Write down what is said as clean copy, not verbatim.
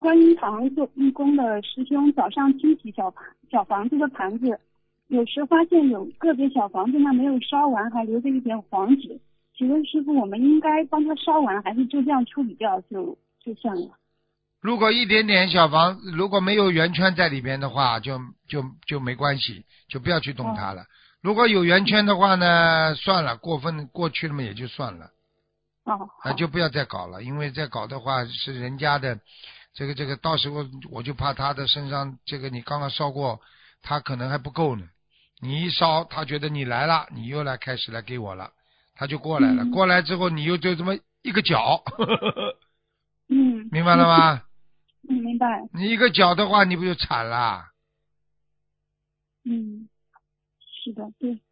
观音堂做义工的师兄早上清洗小房子的盘子，有时发现有个别小房子呢没有烧完，还留着一点黄纸。请问师傅，我们应该帮他烧完，还是就这样处理掉就算了？ 如果一点点小房，如果没有圆圈在里边的话，就没关系，就不要去动它了。如果有圆圈的话呢，算了，过去了嘛也就算了。就不要再搞了，因为再搞的话是人家的，这个到时候我就怕他的身上这个你刚刚烧过，他可能还不够呢。你一烧，他觉得你来了，你又开始来给我了，他就过来了。过来之后，你又就这么一个脚，明白了吗？ 明白。 你一个脚的话，你不就惨了？ 是的，对。